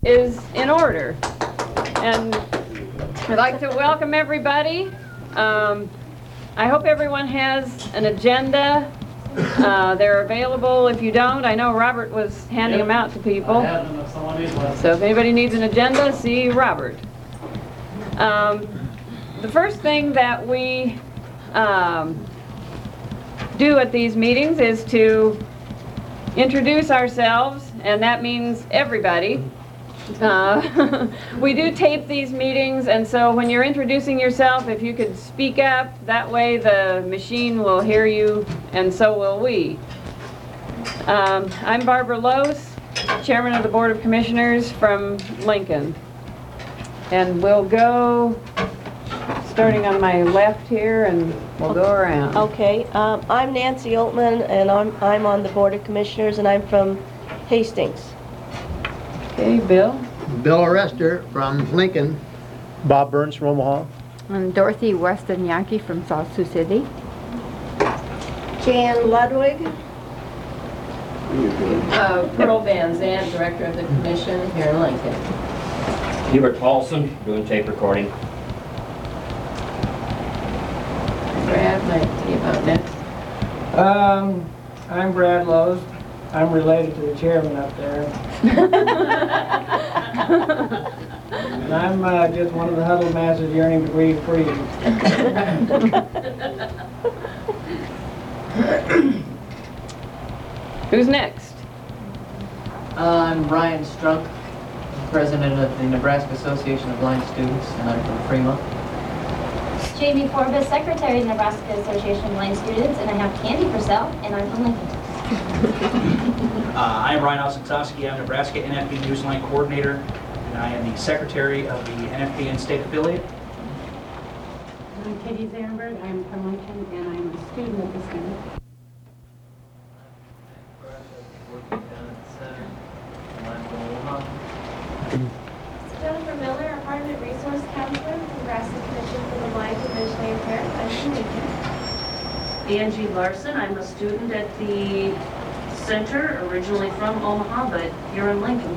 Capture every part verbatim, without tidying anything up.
is in order. And I'd like to welcome everybody. Um, I hope everyone has an agenda. Uh, they're available if you don't. I know Robert was handing yep. them out to people. I have them if someone needs one. So if anybody needs an agenda, see Robert. Um, the first thing that we um, do at these meetings is to introduce ourselves, and that means everybody. Uh, we do tape these meetings, and so when you're introducing yourself, if you could speak up, that way the machine will hear you, and so will we. Um, I'm Barbara Lose, Chairman of the Board of Commissioners from Lincoln. And we'll go starting on my left here, and we'll go around. Okay, um, I'm Nancy Oltman, and I'm, I'm on the Board of Commissioners, and I'm from Hastings. Okay, Bill. Bill Arrester from Lincoln. Bob Burns from Omaha. I'm Dorothy Weston-Yankee from South Sioux City. Jan Ludwig. Uh, Pearl Van Zandt, Director of the Commission here in Lincoln. Hubert Paulson, doing tape recording. Brad might tell you about next. Um, I'm Brad Lose. I'm related to the chairman up there. And I'm uh, just one of the huddled masses yearning to breathe freedom. Who's next? Uh, I'm Brian Strunk, President of the Nebraska Association of Blind Students, and I'm from Fremont. Jamie Forbes, Secretary of the Nebraska Association of Blind Students, and I have candy for sale, and I'm from Lincoln. uh, I'm Ryan Osaksowski. I'm Nebraska N F B Newsline Coordinator, and I am the Secretary of the N F B N State Affiliate. I'm Katie Zandberg. I'm from Lincoln, and I'm a student at the center. Jennifer Miller, Apartment Resource Counselor, Nebraska Commission for the Blind and Visually Impaired. I'm from Lincoln. Angie Larson. I'm a student at the center, originally from Omaha, but here in Lincoln.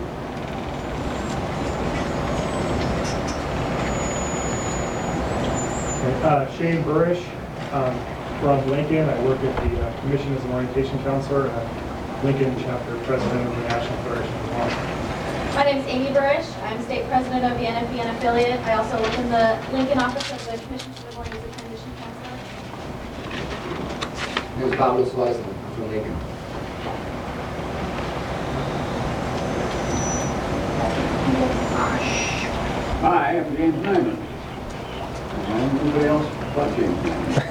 Uh, Shane Burrish um, from Lincoln. I work at the uh, Commission as an Orientation Counselor and Lincoln Chapter President of the National Federation of Blind. My name is Amy Burrish. I'm State President of the N F B N affiliate. I also work in the Lincoln office of the Commission for the Blind as a Transition Counselor. My name is Pablo Suarez. I'm from Lincoln. Hi, I'm James Nyman. And nobody else but James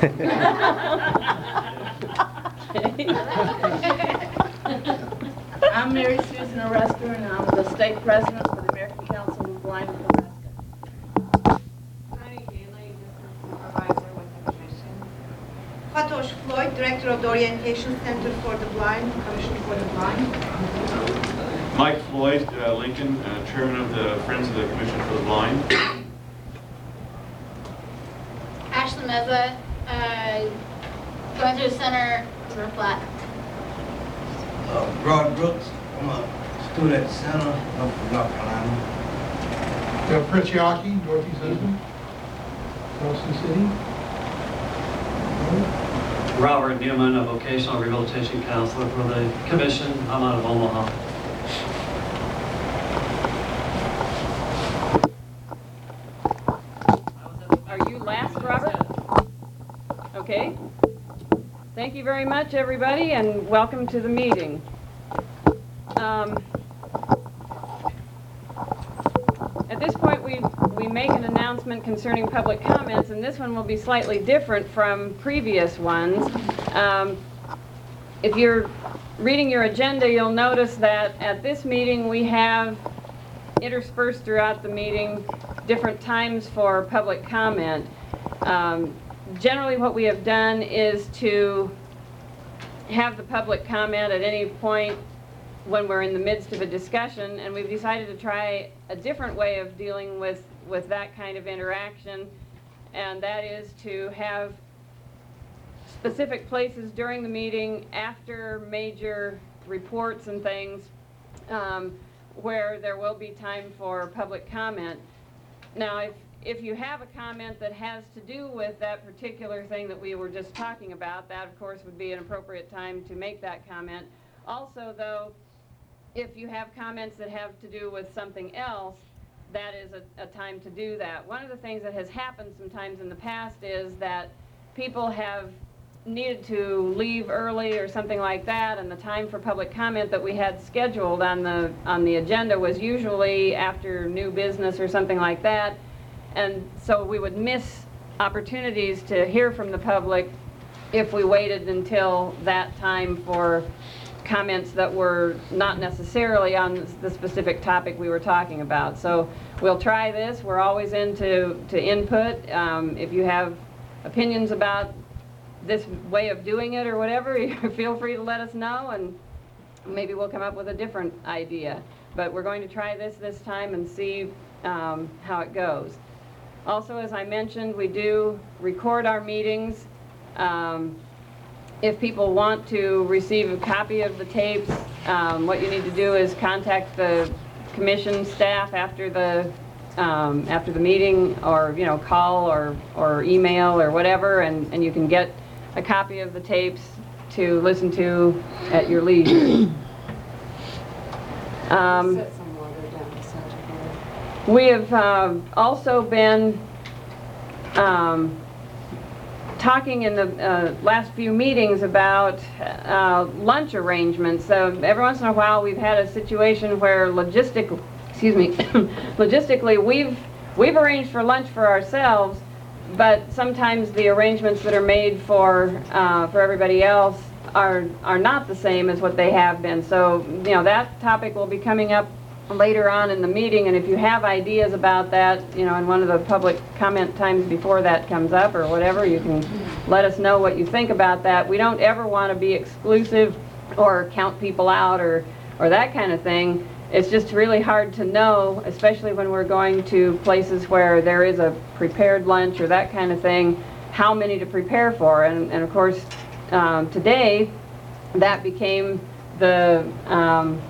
I'm Mary Susan Arrester, and I'm the State President for the American Council of the Blind of Nebraska. Connie Daly, Supervisor with the Commission. Fatosh Floyd, Director of the Orientation Center for the Blind, Commission for the Blind. Mike Floyd, uh, Lincoln, uh, Chairman of the Friends of the Commission for the Blind. Ashley Meza, uh, going through the center, River Flat. Uh, Rod Brooks, I'm a student at the center, I'm from North Carolina. Uh, Prince Yaki, Dorothy's husband, South Sioux City. Robert Newman, a vocational rehabilitation counselor for the Commission. I'm out of Omaha. Are you last, Robert? Okay. Thank you very much, everybody, and welcome to the meeting. Um, at this point, we, we make an announcement concerning public comments, and this one will be slightly different from previous ones. Um, if you're reading your agenda, you'll notice that at this meeting we have interspersed throughout the meeting different times for public comment. Um, generally what we have done is to have the public comment at any point when we're in the midst of a discussion, and we've decided to try a different way of dealing with, with that kind of interaction, and that is to have specific places during the meeting after major reports and things um, where there will be time for public comment. Now, if, if you have a comment that has to do with that particular thing that we were just talking about, that of course would be an appropriate time to make that comment. Also, though, if you have comments that have to do with something else, that is a, a time to do that. One of the things that has happened sometimes in the past is that people have needed to leave early or something like that, and the time for public comment that we had scheduled on the on the agenda was usually after new business or something like that, and so we would miss opportunities to hear from the public if we waited until that time for comments that were not necessarily on the specific topic we were talking about. So we'll try this. We're always into to input. Um, if you have opinions about this way of doing it or whatever, you feel free to let us know, and maybe we'll come up with a different idea. But we're going to try this this time and see um, how it goes. Also, as I mentioned, we do record our meetings. Um, if people want to receive a copy of the tapes, um, what you need to do is contact the commission staff after the um, after the meeting, or you know, call or or email or whatever, and and you can get a copy of the tapes to listen to at your leisure. Um, we have uh, also been um, talking in the uh, last few meetings about uh, lunch arrangements. So every once in a while we've had a situation where logistic, excuse me, logistically we've we've arranged for lunch for ourselves, but sometimes the arrangements that are made for uh, for everybody else are are not the same as what they have been. So you know, that topic will be coming up later on in the meeting, and if you have ideas about that, you know, in one of the public comment times before that comes up or whatever, you can let us know what you think about that. We don't ever want to be exclusive or count people out or or that kind of thing. It's just really hard to know, especially when we're going to places where there is a prepared lunch or that kind of thing, how many to prepare for. And, and of course, um, today, that became the um,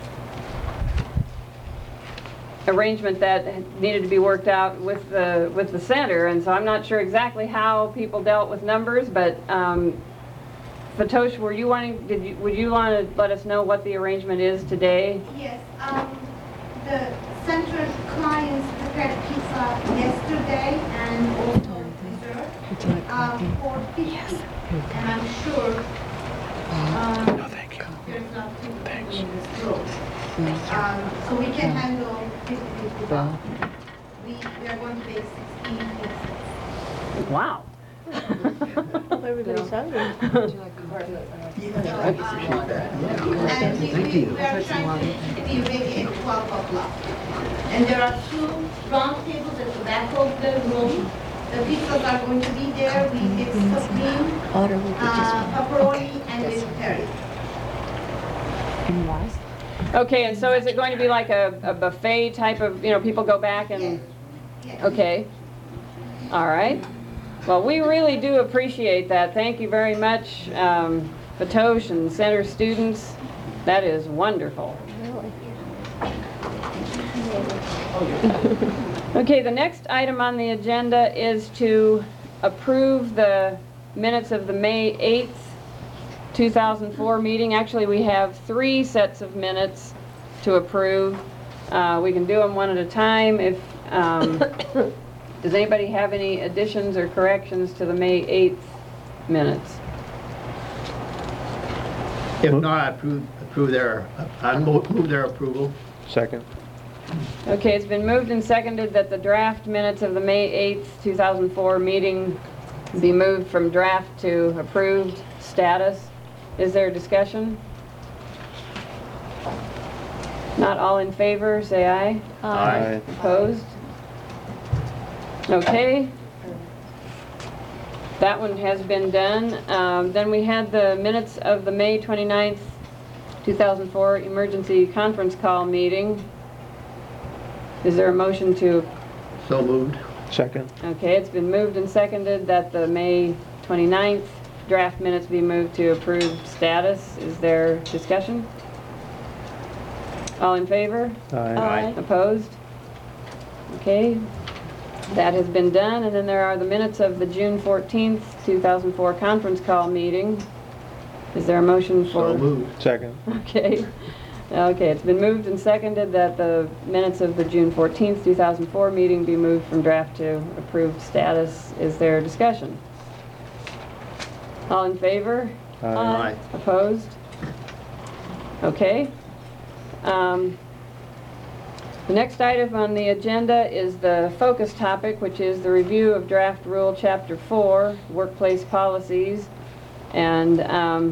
arrangement that needed to be worked out with the with the center. And so I'm not sure exactly how people dealt with numbers, but um, Fatosh, were you wanting, did you, would you want to let us know what the arrangement is today? Yes, um, the center clients prepared pizza yesterday and also dessert um, for fifty. And I'm sure um, no, thank you. There's not too many in this room. Um, so we can handle fifty people. We, we are going to bake sixteen pizzas. Wow. Everybody's hungry. And we, we, we are trying to be ready at twelve o'clock. And there are two round tables at the back of the room. The pizzas are going to be there. We get supreme, uh, pepperoni, and vegetarian. Okay, and so is it going to be like a, a buffet type of, you know, people go back and... Yes. Yes. Okay. All right. Well, we really do appreciate that. Thank you very much, um, Fatosh and center students. That is wonderful. Okay, the next item on the agenda is to approve the minutes of the May eighth, two thousand four meeting. Actually, we have three sets of minutes to approve. Uh, we can do them one at a time. If um, does anybody have any additions or corrections to the May eighth minutes? If not, I approve, approve their, I move their approval. Second. Okay, it's been moved and seconded that the draft minutes of the May eighth, two thousand four meeting be moved from draft to approved status. Is there discussion? Not all in favor, say aye. Aye. Opposed? Okay. That one has been done. Um, then we had the minutes of the May twenty-ninth, two thousand four emergency conference call meeting. Is there a motion to? So moved. Second. Okay, it's been moved and seconded that the May twenty-ninth draft minutes be moved to approved status. Is there discussion? All in favor? Aye. Aye. Opposed? Okay, that has been done, and then there are the minutes of the June fourteenth, two thousand four conference call meeting. Is there a motion for? So moved. Second. Okay. Okay, it's been moved and seconded that the minutes of the June fourteenth, two thousand four meeting be moved from draft to approved status. Is there discussion? All in favor? Aye. Opposed? Okay. Um, The next item on the agenda is the focus topic, which is the review of draft rule chapter four, workplace policies. And um,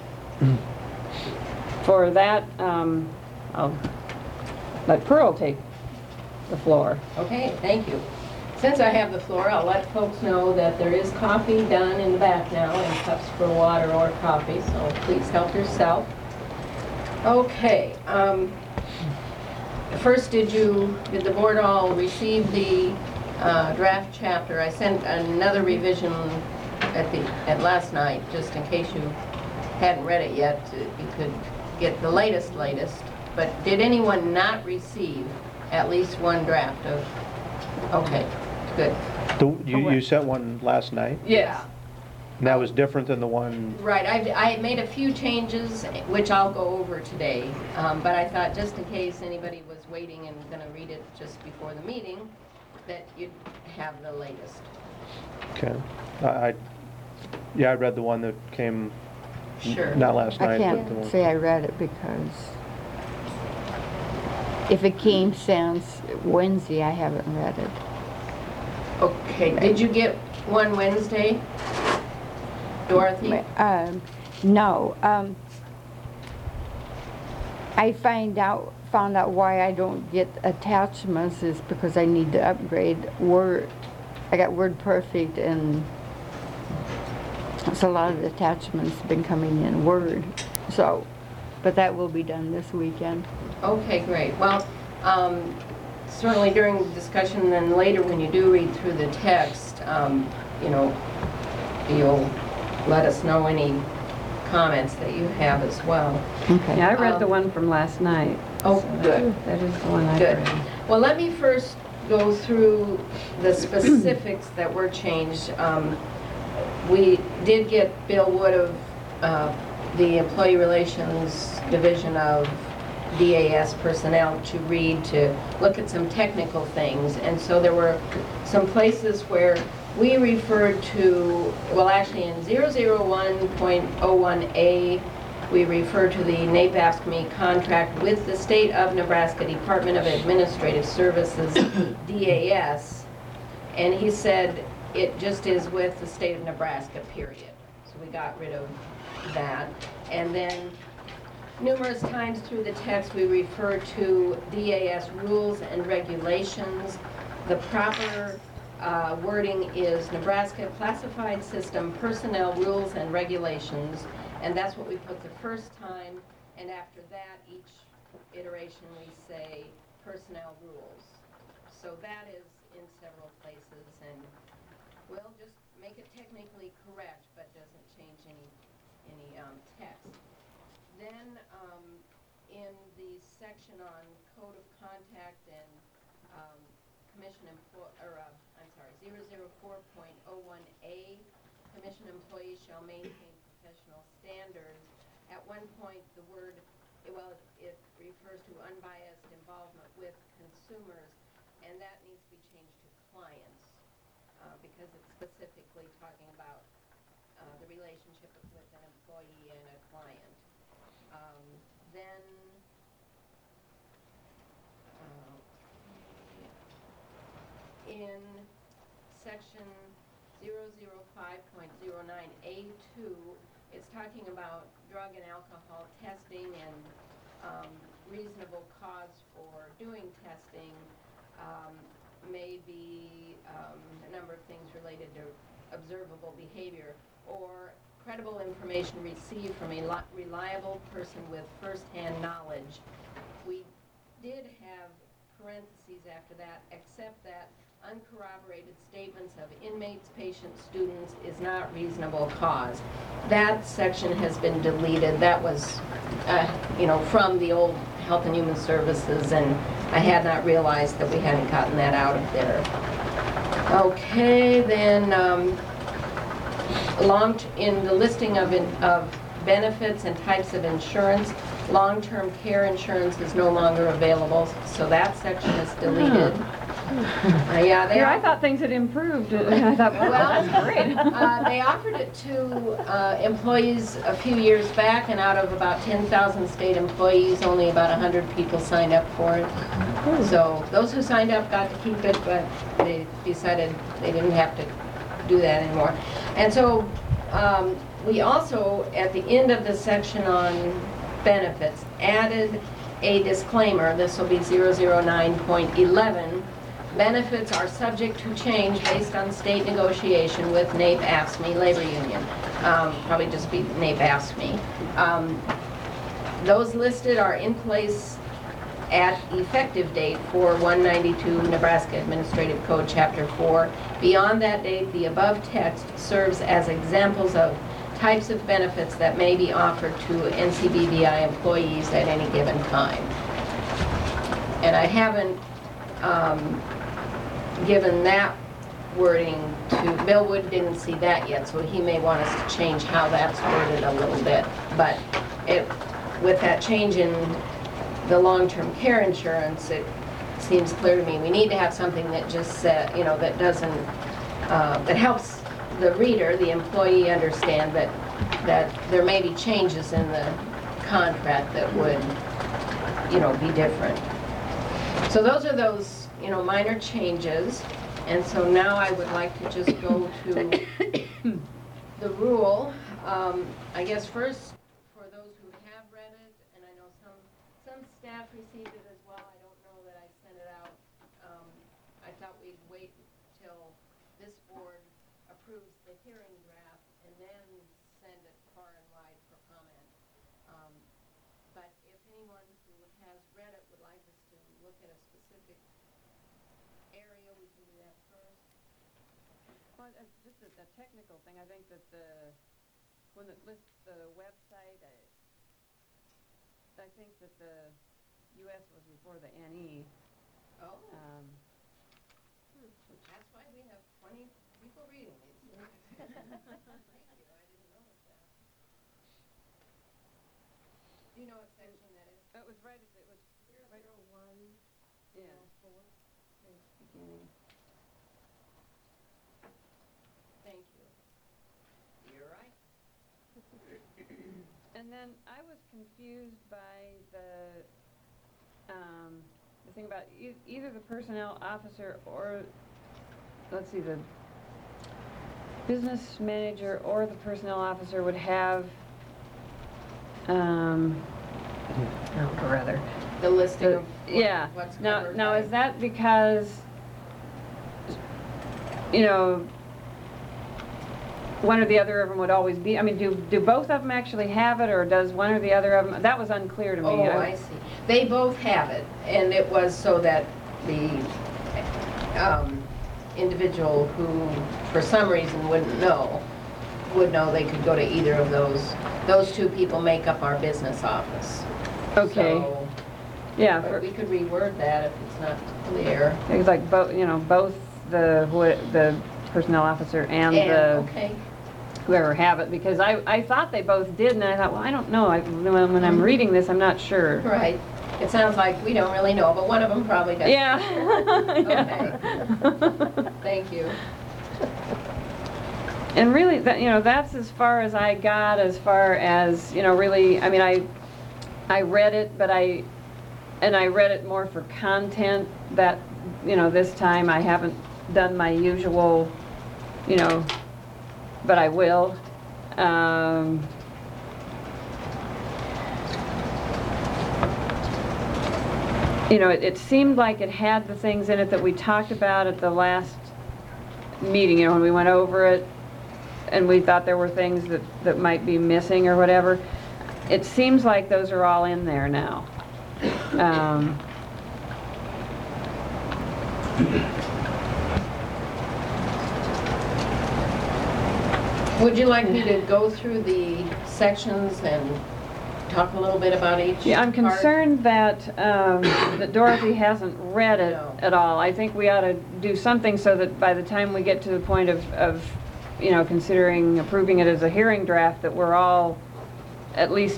for that, um, I'll let Pearl take the floor. Okay, thank you. Since I have the floor, I'll let folks know that there is coffee done in the back now in cups for water or coffee, so please help yourself. Okay, um, first, did you, did the board all receive the uh, draft chapter? I sent another revision at the, at last night, just in case you hadn't read it yet, you could get the latest, latest. But did anyone not receive at least one draft of, okay, good. The- You, you sent one last night? Yeah. And that was different than the one, Right, I, I made a few changes, which I'll go over today, um, but I thought just in case anybody was waiting and gonna read it just before the meeting, that you'd have the latest. okay. I, I- yeah, I read the one that came, Sure. not last I night, but the can't one. say I read it because if it came since Wednesday, I haven't read it. Okay, did you get one Wednesday, Dorothy? Um, no, um, I find out, found out why I don't get attachments is because I need to upgrade Word. I got Word Perfect and so a lot of the attachments have been coming in Word. So, but that will be done this weekend. Okay, great. Well, um, certainly during the discussion and later when you do read through the text, um, you know, you'll let us know any comments that you have as well. Okay. Yeah, I read the Um, one from last night. Oh, so good. That is the one I Good. read. Well, let me first go through the specifics that were changed. Um, We did get Bill Wood of uh, the Employee Relations Division of D A S personnel to read, to look at some technical things. And so there were some places where we referred to, well, actually in zero zero one point oh one A, we refer to the NAPASCME contract with the State of Nebraska Department of Administrative Services, D A S. And he said it just is with the State of Nebraska, period. So we got rid of that. And then numerous times through the text, we refer to D A S rules and regulations. The proper uh, wording is Nebraska Classified System Personnel Rules and Regulations, and that's what we put the first time, and after that, each iteration we say personnel rules. So that is in several places, and we'll just make it technically correct, but doesn't change any, any um, text. Then um, in the section on code of contact and um, commission employ, or uh, I'm sorry, zero zero four point oh one A, commission employees shall maintain professional standards. At one point, the word, well, it refers to unbiased involvement with consumers, and that needs to be changed to clients uh, because it's specifically talking about uh, the relationship with an employee and a client. Um, then, uh, in section zero zero five point zero nine A two, it's talking about drug and alcohol testing and um, reasonable cause for doing testing. Um, may be um, a number of things related to observable behavior or credible information received from a reliable person with first-hand knowledge. We did have parentheses after that, except that uncorroborated statements of inmates, patients, students is not reasonable cause. That section has been deleted. That was, uh, you know, from the old Health and Human Services, and I had not realized that we hadn't gotten that out of there. Okay, then, um, long, in the listing of, in, of benefits and types of insurance, long-term care insurance is no longer available, so that section is deleted. Uh, yeah, they Yeah, I are- thought things had improved. I thought, well, Well, that's great. uh, they offered it to uh, employees a few years back, and out of about ten thousand state employees, only about one hundred people signed up for it. So those who signed up got to keep it, but they decided they didn't have to do that anymore. And so um, we also, at the end of the section on benefits, added a disclaimer. This will be zero zero nine point eleven. Benefits are subject to change based on state negotiation with NAEP AFSCME labor union. Um, probably just be NAEP AFSCME. Um, those listed are in place at effective date for one ninety-two Nebraska Administrative Code Chapter four. Beyond that date, the above text serves as examples of types of benefits that may be offered to N C B V I employees at any given time. And I haven't um, given that wording to, Bill Wood didn't see that yet, so he may want us to change how that's worded a little bit. But it, with that change in the long-term care insurance, it seems clear to me we need to have something that just said, you know, that doesn't, uh, that helps the reader, the employee, understand that that there may be changes in the contract that would, you know, be different. So those are those, you know, minor changes. And so now I would like to just go to the rule. Um, I guess first, for those who have read it, and I know some some staff received it as well. I don't know that I sent it out. Um, I thought we'd wait till this board approves the hearing draft and then send it far and wide for comment. Um, but if anyone who has read it would like us to look at a specific area, we can do that first. Well, uh, just a, a technical thing, I think that the, when it lists the website, I, I think that the U S was before the N E. Oh. Um, That's why we have twenty people reading these. Thank you, I didn't notice that. Do you know what section that is? It was right, at- it was right Zero one, Yeah. zero four. beginning. Thank you. You're right. And then I was confused by the, um, the thing about e- either the personnel officer or, let's see, the business manager or the personnel officer would have, um, or rather. The listing the- of what- Yeah. what's Now, covered now by- is that because, you know, one or the other of them would always be, I mean, do, do both of them actually have it, or does one or the other of them, that was unclear to me. Oh, I see. They both have it, and it was so that the um, individual who, for some reason, wouldn't know, would know they could go to either of those. Those two people make up our business office. Okay. So, Yeah, but for- we could reword that if it's not clear. It's like both, you know, both the, who- the personnel officer and And, the, okay. whoever have it, because I, I thought they both did, and I thought, well, I don't know, I, when, when I'm reading this, I'm not sure. Right. It sounds like we don't really know, but one of them probably does. Yeah. Okay. Thank you. And really, that, you know, that's as far as I got, as far as, you know, really, I mean, I, I read it, but I, and I read it more for content that, you know, this time I haven't done my usual, you know, but I will. Um, you know, it, it seemed like it had the things in it that we talked about at the last meeting, you know, when we went over it, and we thought there were things that, that might be missing or whatever. It seems like those are all in there now. Um, Would you like me to go through the sections and talk a little bit about each Yeah, I'm part? concerned that, um, that Dorothy hasn't read it No. at all. I think we ought to do something so that by the time we get to the point of, of, you know, considering approving it as a hearing draft, that we're all at least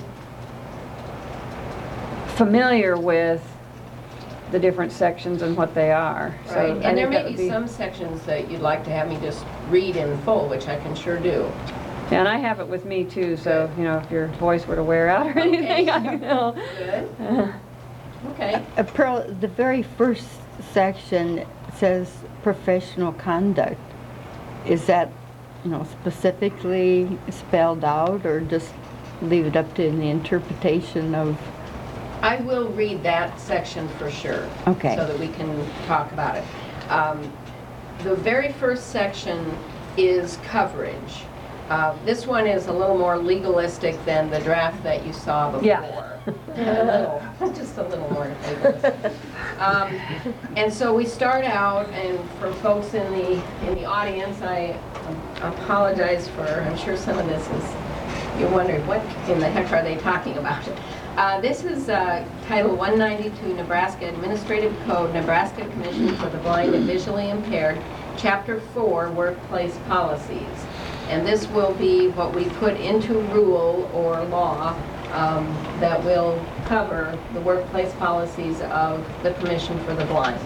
familiar with the different sections and what they are. So Right, I and there think may that would be some sections that you'd like to have me just read in full, which I can sure do. Yeah, and I have it with me too, so, you know, if your voice were to wear out or anything, I will. Good. Uh, Okay. Uh, Pearl, the very first section says professional conduct. Is that, you know, specifically spelled out, or just leave it up to the interpretation of? I will read that section for sure. Okay. So that we can talk about it. Um, The very first section is coverage. Uh, This one is a little more legalistic than the draft that you saw before. Yeah. A little, just a little more legalistic. Um, And so we start out, and for folks in the, in the audience, I apologize for, I'm sure some of this is, you're wondering, what in the heck are they talking about? Uh, This is uh, Title one ninety-two, Nebraska Administrative Code, Nebraska Commission for the Blind and Visually Impaired, Chapter four, Workplace Policies. And this will be what we put into rule or law um, that will cover the workplace policies of the Commission for the Blind.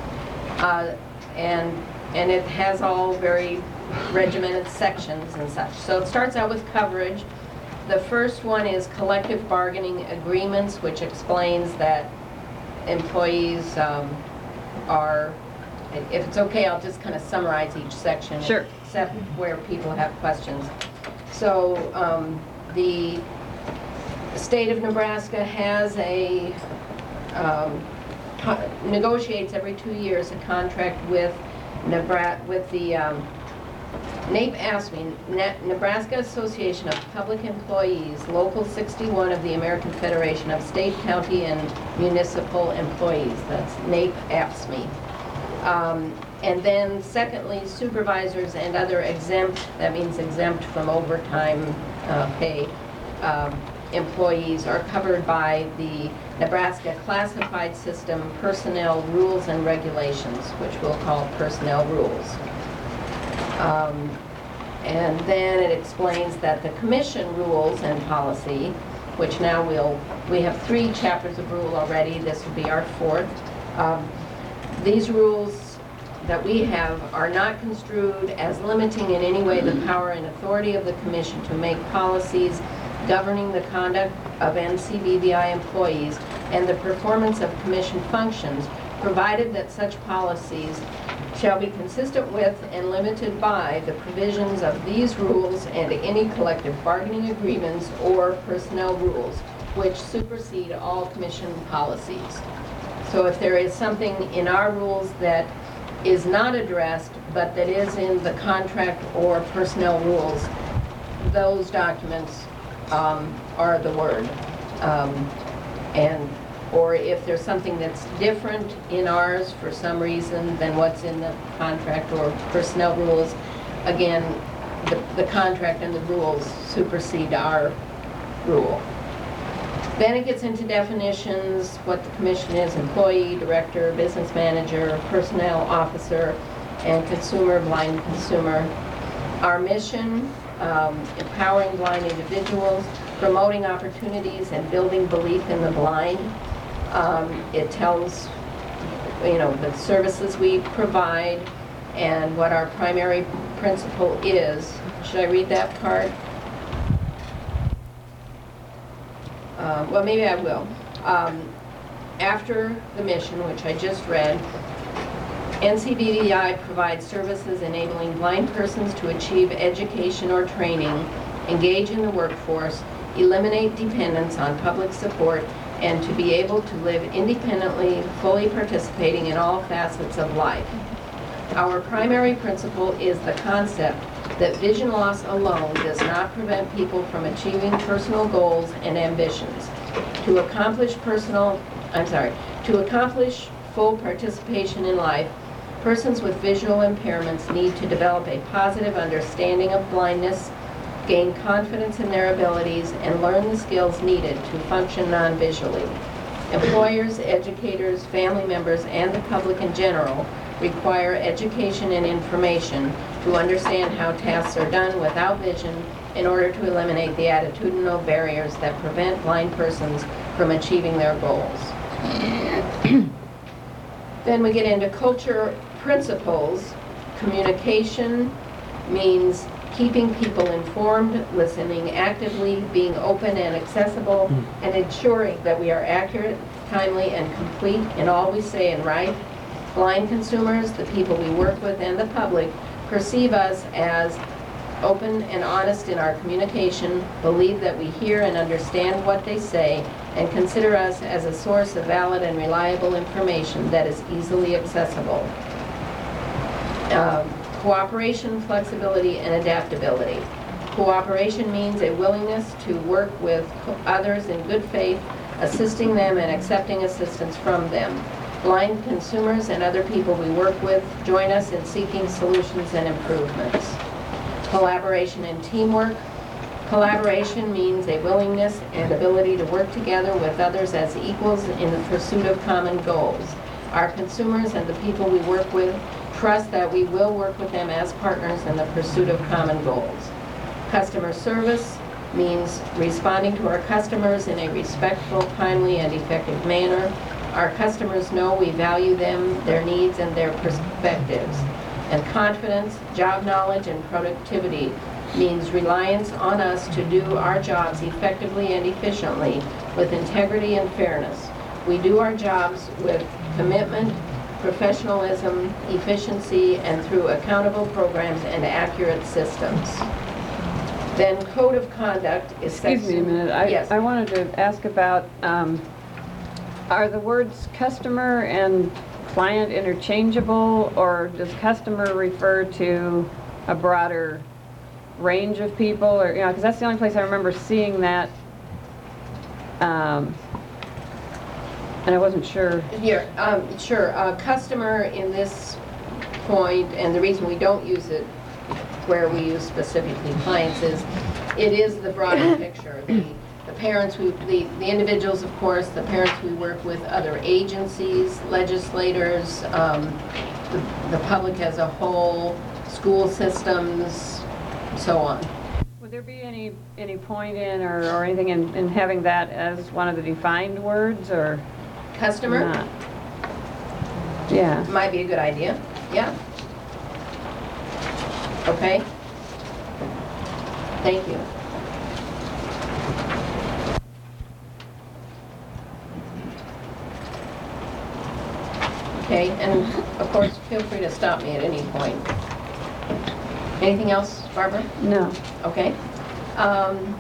Uh, And, and it has all very regimented sections and such. So it starts out with coverage. The first one is collective bargaining agreements, which explains that employees um, are, if it's okay, I'll just kind of summarize each section. Sure. Except where people have questions. So um, the state of Nebraska has a, um, co- negotiates every two years a contract with Nebraska, with the um, NAPE asked me, Ne- Nebraska Association of Public Employees, Local sixty-one of the American Federation of State, County, and Municipal Employees. That's NAPE asks me. Um, and then secondly, supervisors and other exempt, that means exempt from overtime uh, pay, um, employees are covered by the Nebraska Classified System Personnel Rules and Regulations, which we'll call personnel rules. Um, and then it explains that the commission rules and policy, which now we'll, we have three chapters of rule already, this will be our fourth. Um, these rules that we have are not construed as limiting in any way the power and authority of the commission to make policies governing the conduct of N C B V I employees and the performance of commission functions, provided that such policies shall be consistent with and limited by the provisions of these rules and any collective bargaining agreements or personnel rules which supersede all commission policies. So if there is something in our rules that is not addressed, but that is in the contract or personnel rules, those documents um, are the word. Um, and or if there's something that's different in ours for some reason than what's in the contract or personnel rules, again, the, the contract and the rules supersede our rule. Then it gets into definitions, what the commission is: employee, director, business manager, personnel officer, and consumer, blind consumer. Our mission, um, empowering blind individuals, promoting opportunities and building belief in the blind. Um, it tells, you know, the services we provide and what our primary principle is. Should I read that part? Uh, well, maybe I will. Um, after the mission, which I just read, N C B V I provides services enabling blind persons to achieve education or training, engage in the workforce, eliminate dependence on public support, and to be able to live independently, fully participating in all facets of life. Our primary principle is the concept that vision loss alone does not prevent people from achieving personal goals and ambitions. To accomplish personal, I'm sorry, to accomplish full participation in life, Persons with visual impairments need to develop a positive understanding of blindness, gain confidence in their abilities, and learn the skills needed to function non-visually. Employers, educators, family members, and the public in general require education and information to understand how tasks are done without vision in order to eliminate the attitudinal barriers that prevent blind persons from achieving their goals. Then we get into culture principles. Communication means keeping people informed, listening actively, being open and accessible, and ensuring that we are accurate, timely, and complete in all we say and write. Blind consumers, the people we work with, and the public perceive us as open and honest in our communication, believe that we hear and understand what they say, and consider us as a source of valid and reliable information that is easily accessible. Uh, Cooperation, flexibility, and adaptability. Cooperation means a willingness to work with others in good faith, assisting them and accepting assistance from them. Blind consumers and other people we work with join us in seeking solutions and improvements. Collaboration and teamwork. Collaboration means a willingness and ability to work together with others as equals in the pursuit of common goals. Our consumers and the people we work with trust that we will work with them as partners in the pursuit of common goals. Customer service means responding to our customers in a respectful, timely, and effective manner. Our customers know we value them, their needs, and their perspectives. And confidence, job knowledge, and productivity means reliance on us to do our jobs effectively and efficiently with integrity and fairness. We do our jobs with commitment, professionalism, efficiency, and through accountable programs and accurate systems. Then code of conduct is section... Excuse me a minute. I, yes. I wanted to ask about, um, are the words customer and client interchangeable, or does customer refer to a broader range of people? Or, you know, because that's the only place I remember seeing that. Um, And I wasn't sure. Here, um, sure, uh, customer in this point, and the reason we don't use it where we use specifically clients is, it is the broader picture. The, the parents, who, the, the individuals, of course, the parents we work with, other agencies, legislators, um, the, the public as a whole, school systems, so on. Would there be any, any point in, or, or anything in, in having that as one of the defined words, or? Customer? Not? Yeah. Might be a good idea, yeah. Okay. Thank you. Okay, and of course, feel free to stop me at any point. Anything else, Barbara? No. Okay. Um,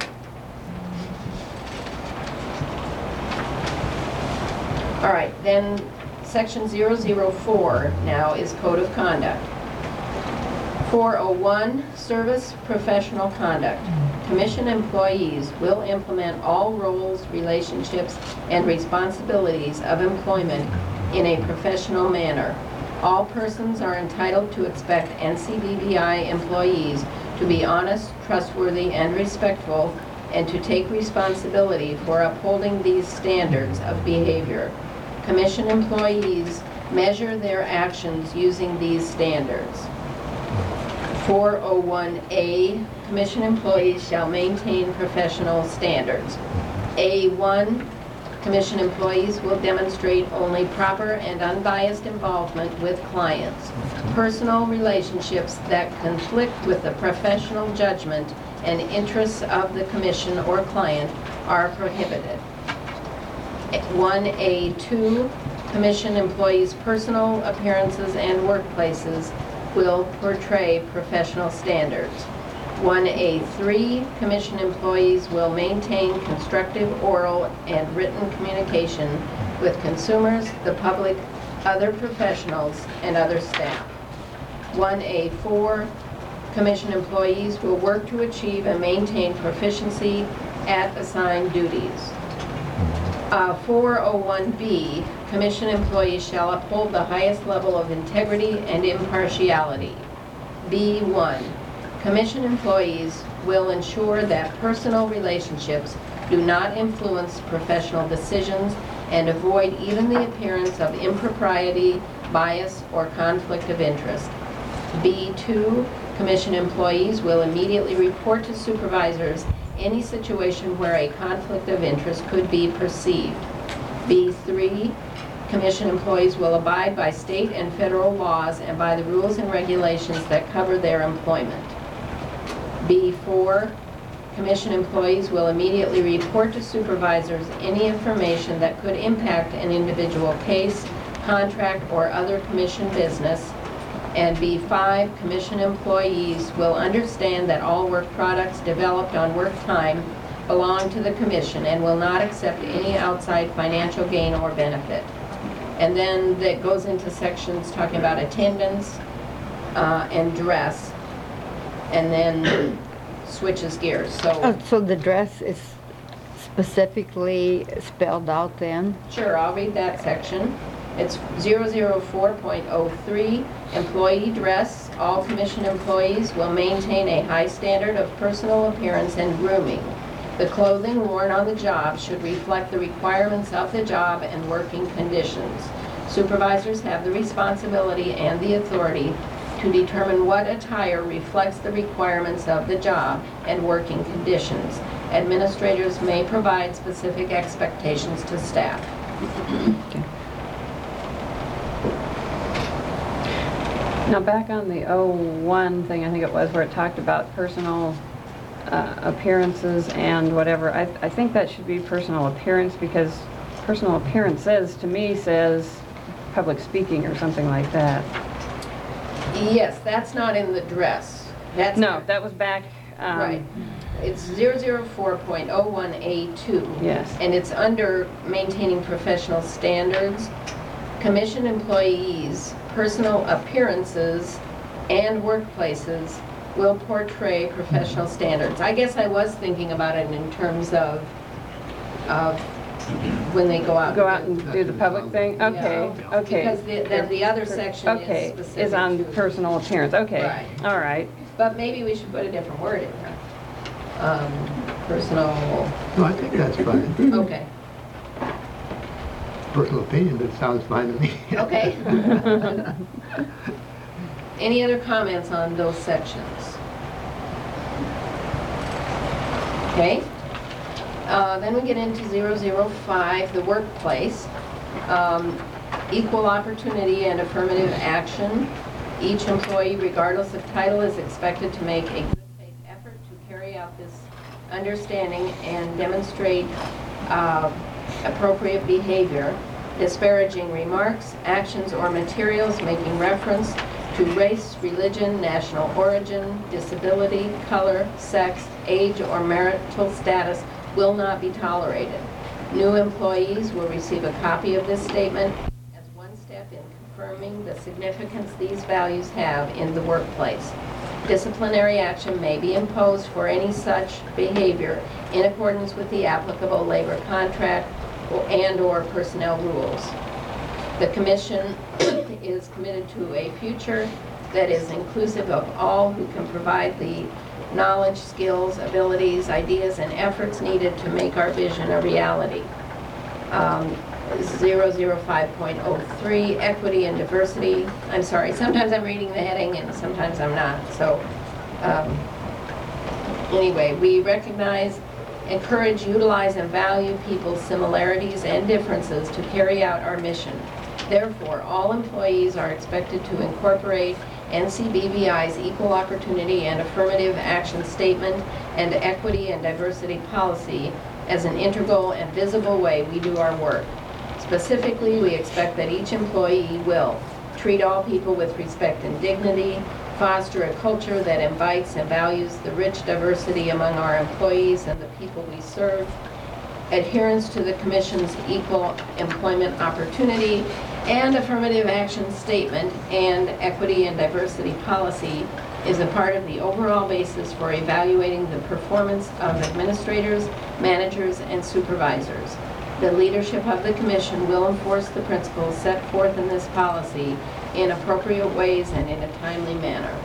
All right, then section zero zero four now is code of conduct. four oh one, service professional conduct. Commission employees will implement all roles, relationships, and responsibilities of employment in a professional manner. All persons are entitled to expect N C B V I employees to be honest, trustworthy, and respectful, and to take responsibility for upholding these standards of behavior. Commission employees measure their actions using these standards. four oh one A, Commission employees shall maintain professional standards. A one, Commission employees will demonstrate only proper and unbiased involvement with clients. Personal relationships that conflict with the professional judgment and interests of the Commission or client are prohibited. one A two, Commission employees' personal appearances and workplaces will portray professional standards. one A three, Commission employees will maintain constructive oral and written communication with consumers, the public, other professionals, and other staff. one A four, Commission employees will work to achieve and maintain proficiency at assigned duties. Uh, four oh one B, commission employees shall uphold the highest level of integrity and impartiality. B one, commission employees will ensure that personal relationships do not influence professional decisions and avoid even the appearance of impropriety, bias, or conflict of interest. B two, commission employees will immediately report to supervisors any situation where a conflict of interest could be perceived. B three, commission employees will abide by state and federal laws and by the rules and regulations that cover their employment. B four, commission employees will immediately report to supervisors any information that could impact an individual case, contract, or other commission business. And B five, commission employees will understand that all work products developed on work time belong to the commission and will not accept any outside financial gain or benefit. And then that goes into sections talking about attendance uh, and dress, and then switches gears. So, Oh, so the dress is specifically spelled out then? sure, I'll read that section. It's zero zero four point oh three, employee dress. All commission employees will maintain a high standard of personal appearance and grooming. The clothing worn on the job should reflect the requirements of the job and working conditions. Supervisors have the responsibility and the authority to determine what attire reflects the requirements of the job and working conditions. Administrators may provide specific expectations to staff. Okay. Now, back on the oh one thing, I think it was, where it talked about personal uh, appearances and whatever, I, I think that should be personal appearance, because personal appearances, to me, says public speaking or something like that. Yes, that's not in the dress. That's No, that was back, um, right. It's zero zero four point oh one A two. Yes. And it's under maintaining professional standards. Commission employees' personal appearances and workplaces will portray professional standards. I guess I was thinking about it in terms of, of when they go out. Go out and do the public thing? Okay, Yeah. okay. Because the, the, the other section Okay, is specific is on to- personal appearance, okay. Right. All right. But maybe we should put a different word in there. Um, personal, No, I think that's fine. okay, Personal opinion, but it sounds fine to me. okay. Any other comments on those sections? Okay. Uh, then we get into zero zero five, the workplace. Um, equal opportunity and affirmative action. Each employee, regardless of title, is expected to make a good faith effort to carry out this understanding and demonstrate uh, appropriate behavior. Disparaging remarks, actions, or materials making reference to race, religion, national origin, disability, color, sex, age, or marital status will not be tolerated. New employees will receive a copy of this statement as one step in confirming the significance these values have in the workplace. Disciplinary action may be imposed for any such behavior in accordance with the applicable labor contract and/or personnel rules. The Commission is committed to a future that is inclusive of all who can provide the knowledge, skills, abilities, ideas, and efforts needed to make our vision a reality. Um, zero zero five point oh three, equity and diversity. I'm sorry, sometimes I'm reading the heading and sometimes I'm not. So um, anyway, we recognize, encourage, utilize, and value people's similarities and differences to carry out our mission. Therefore, all employees are expected to incorporate N C B V I's Equal Opportunity and Affirmative Action Statement and Equity and Diversity Policy as an integral and visible way we do our work. Specifically, we expect that each employee will treat all people with respect and dignity, foster a culture that invites and values the rich diversity among our employees and the people we serve, adherence to the Commission's Equal Employment Opportunity and Affirmative Action Statement and Equity and Diversity Policy is a part of the overall basis for evaluating the performance of administrators, managers, and supervisors. The leadership of the commission will enforce the principles set forth in this policy in appropriate ways and in a timely manner.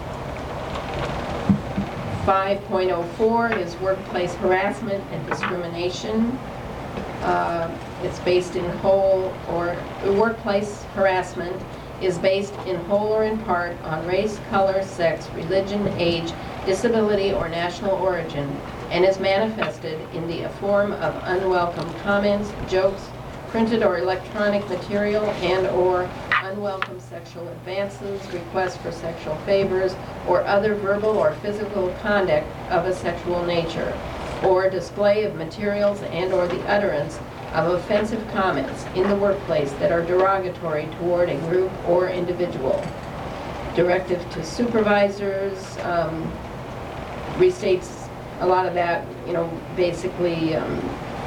five point oh four is workplace harassment and discrimination. Uh, It's based in whole or, workplace harassment is based in whole or in part on race, color, sex, religion, age, disability, or national origin, and is manifested in the form of unwelcome comments, jokes, printed or electronic material, and/or unwelcome sexual advances, requests for sexual favors, or other verbal or physical conduct of a sexual nature, or display of materials and/or the utterance of offensive comments in the workplace that are derogatory toward a group or individual. Directive to supervisors um, restates a lot of that, you know, basically um,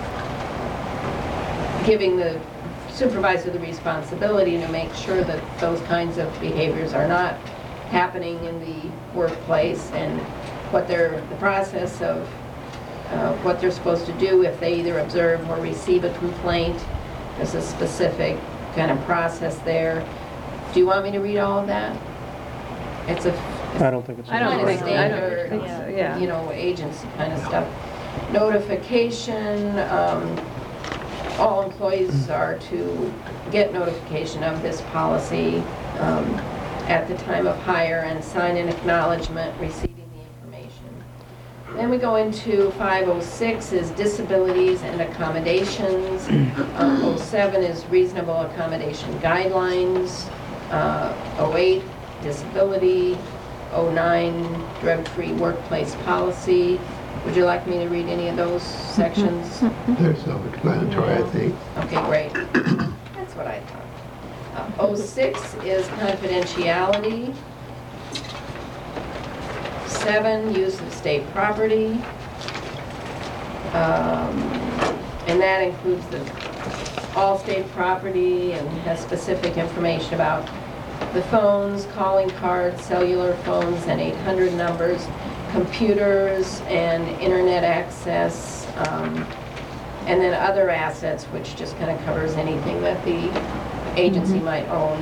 giving the supervisor the responsibility to make sure that those kinds of behaviors are not happening in the workplace, and what they're, the process of uh, what they're supposed to do if they either observe or receive a complaint. There's a specific kind of process there. Do you want me to read all of that? It's a I don't think it's. I don't kind of think, I don't standard, think so, yeah. you know, agency kind of stuff. Notification, um, all employees are to get notification of this policy um, at the time of hire and sign an acknowledgement receiving the information. Then we go into five oh six is disabilities and accommodations. Um, oh seven is reasonable accommodation guidelines. Uh, oh eight, disability. oh nine, drug-free workplace policy. Would you like me to read any of those sections? They're self-explanatory, I think. Okay, great. That's what I thought. Uh, oh six is confidentiality. seven, use of state property. Um, and that includes the all state property and has specific information about the phones, calling cards, cellular phones, and eight hundred numbers, computers and internet access, um, and then other assets, which just kind of covers anything that the agency Mm-hmm. might own.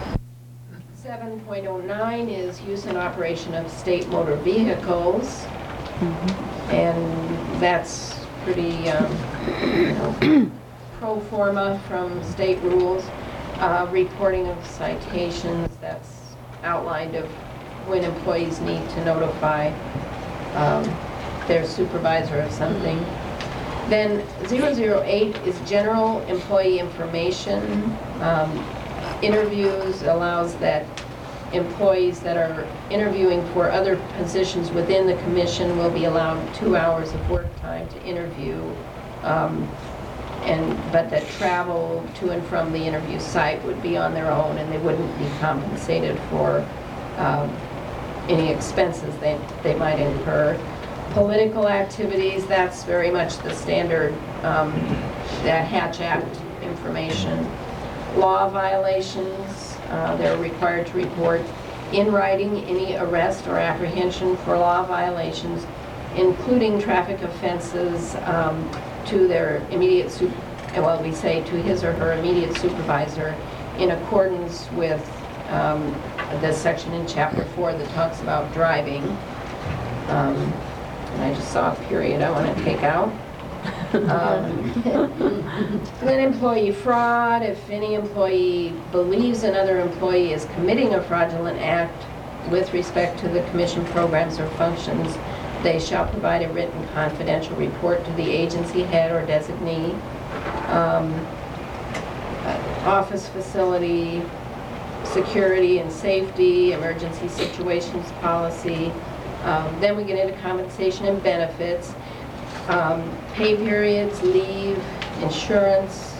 seven point oh nine is use and operation of state motor vehicles, Mm-hmm. and that's pretty, um, you know, pro forma from state rules. Uh, reporting of citations, that's outlined of when employees need to notify um, their supervisor of something. Then zero zero eight is general employee information. Um, interviews allows that employees that are interviewing for other positions within the commission will be allowed two hours of work time to interview. Um, And, but that travel to and from the interview site would be on their own, and they wouldn't be compensated for um, any expenses they, they might incur. Political activities, that's very much the standard, um, that Hatch Act information. Law violations, uh, they're required to report in writing any arrest or apprehension for law violations, including traffic offenses, um, to their immediate, sup- well, we say to his or her immediate supervisor, in accordance with um, the section in chapter four that talks about driving. Um, and I just saw a period I want to take out. Um, then employee fraud, if any employee believes another employee is committing a fraudulent act with respect to the commission programs or functions, they shall provide a written confidential report to the agency head or designee. Um, uh, office facility, security and safety, emergency situations policy. Um, then we get into compensation and benefits, um, pay periods, leave, insurance,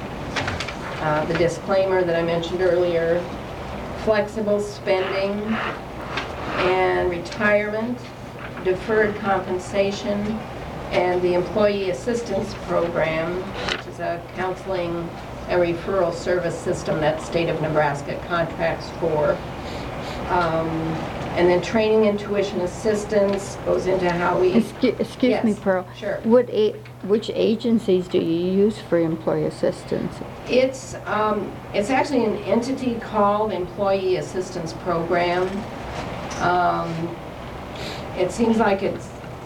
uh, the disclaimer that I mentioned earlier, flexible spending, and retirement, deferred compensation, and the Employee Assistance Program, which is a counseling and referral service system that state of Nebraska contracts for. Um, And then training and tuition assistance goes into how we... Excuse, excuse me, Yes, Pearl. sure. What a, which agencies do you use for employee assistance? It's, um, it's actually an entity called Employee Assistance Program. Um, it seems like it's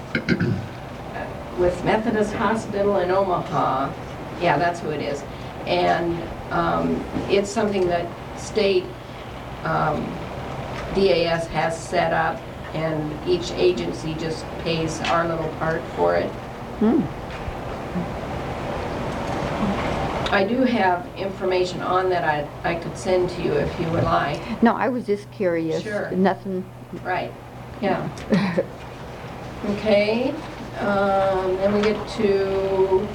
with Methodist Hospital in Omaha. Yeah, that's who it is. And um, it's something that state um, D A S has set up, and each agency just pays our little part for it. Hmm. I do have information on that I, I could send to you if you would like. No, I was just curious. Sure. Nothing. Right, yeah. Okay, um, then we get to,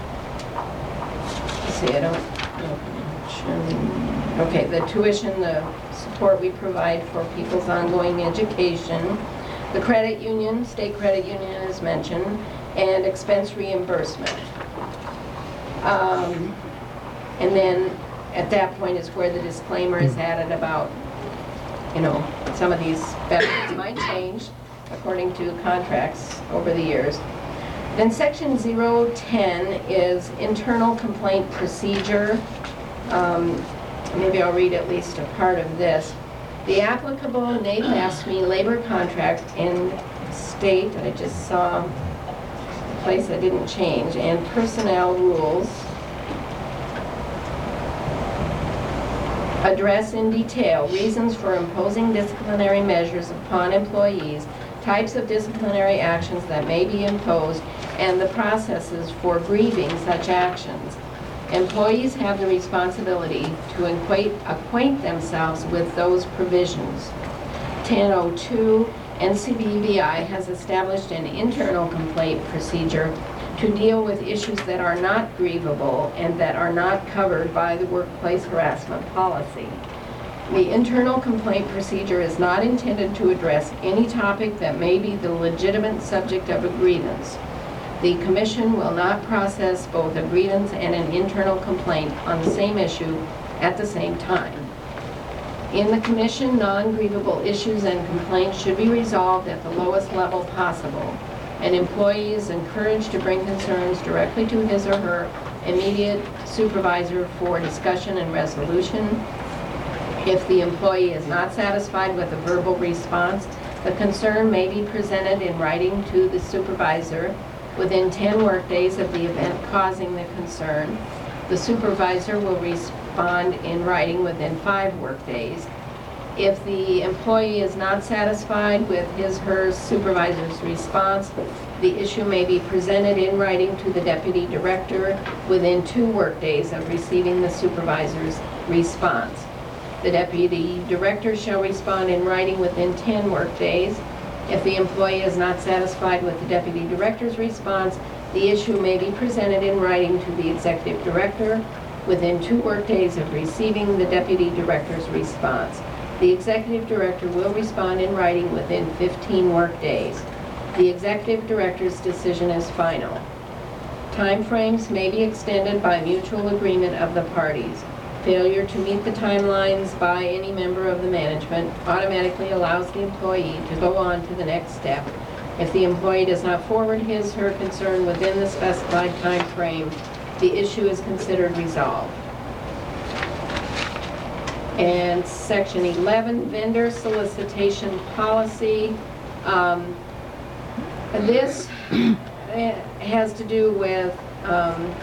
let's see, I don't, okay, the tuition, the support we provide for people's ongoing education, the credit union, state credit union is mentioned, and expense reimbursement. Um, and then at that point is where the disclaimer is added about, you know, some of these benefits might change according to contracts over the years. Then section zero ten is internal complaint procedure. Um, maybe I'll read at least a part of this. The applicable NAEP-AFSCME labor contract and state, I just saw a place that didn't change, and personnel rules address in detail reasons for imposing disciplinary measures upon employees, types of disciplinary actions that may be imposed, and the processes for grieving such actions. Employees have the responsibility to acquaint, acquaint themselves with those provisions. ten oh two, N C B V I has established an internal complaint procedure to deal with issues that are not grievable and that are not covered by the workplace harassment policy. The internal complaint procedure is not intended to address any topic that may be the legitimate subject of a grievance. The Commission will not process both a grievance and an internal complaint on the same issue at the same time. In the Commission, non-grievable issues and complaints should be resolved at the lowest level possible. An employee is encouraged to bring concerns directly to his or her immediate supervisor for discussion and resolution. If the employee is not satisfied with a verbal response, the concern may be presented in writing to the supervisor within ten workdays of the event causing the concern. The supervisor will respond in writing within five workdays. If the employee is not satisfied with his or her supervisor's response, the issue may be presented in writing to the deputy director within two workdays of receiving the supervisor's response. The deputy director shall respond in writing within ten workdays. If the employee is not satisfied with the deputy director's response, the issue may be presented in writing to the executive director within two workdays of receiving the deputy director's response. The executive director will respond in writing within fifteen workdays. The executive director's decision is final. Timeframes may be extended by mutual agreement of the parties. Failure to meet the timelines by any member of the management automatically allows the employee to go on to the next step. If the employee does not forward his or her concern within the specified time frame, the issue is considered resolved. And section eleven, vendor solicitation policy. Um, this has to do with um,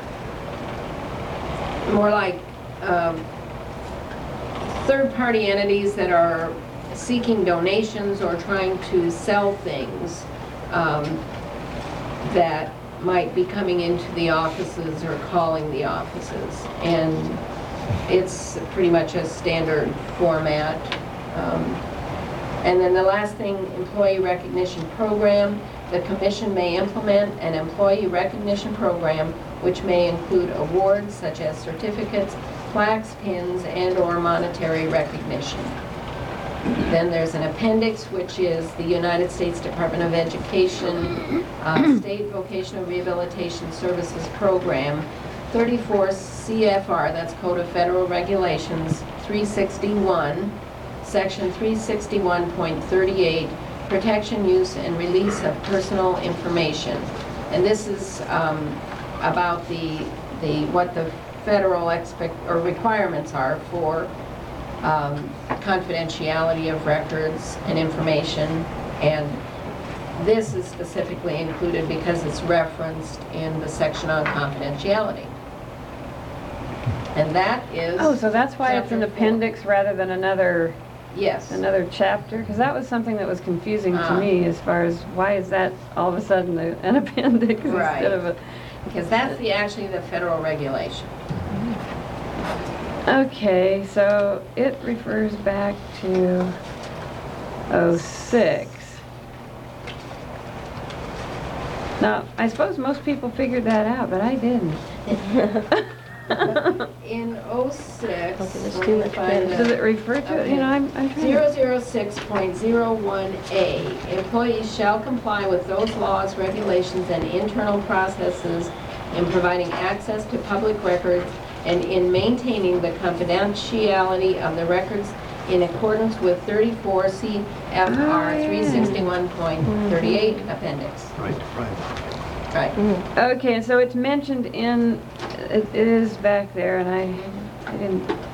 more like um, third-party entities that are seeking donations or trying to sell things um, that might be coming into the offices or calling the offices. And it's pretty much a standard format. Um, and then the last thing, employee recognition program. The Commission may implement an employee recognition program which may include awards such as certificates, plaques, pins, and or monetary recognition. Then there's an appendix, which is the United States Department of Education uh, State Vocational Rehabilitation Services Program, thirty-four C F R, that's Code of Federal Regulations, three sixty-one, Section three sixty-one point thirty-eight, protection, use, and release of personal information. And this is um, about the, the, what the federal expect, or requirements are for um, confidentiality of records and information. And this is specifically included because it's referenced in the section on confidentiality. And that is... Oh, so that's why it's an chapter four. appendix rather than another, Yes. another chapter? Because that was something that was confusing to Ah. me as far as why is that all of a sudden a- an appendix Right. instead of a... Because that's the, actually the federal regulation. Okay, so it refers back to oh six. Now, I suppose most people figured that out, but I didn't. In oh six, Okay, there's let too me much find credit. the- Does it refer to, it? you know, I'm, I'm trying zero to... zero six point zero one A, employees shall comply with those laws, regulations, and internal processes in providing access to public records and in maintaining the confidentiality of the records in accordance with thirty-four C F R Oh, yeah. three sixty-one point thirty-eight appendix. Right, right. Right. Okay, and so it's mentioned in, it, it is back there, and I, I didn't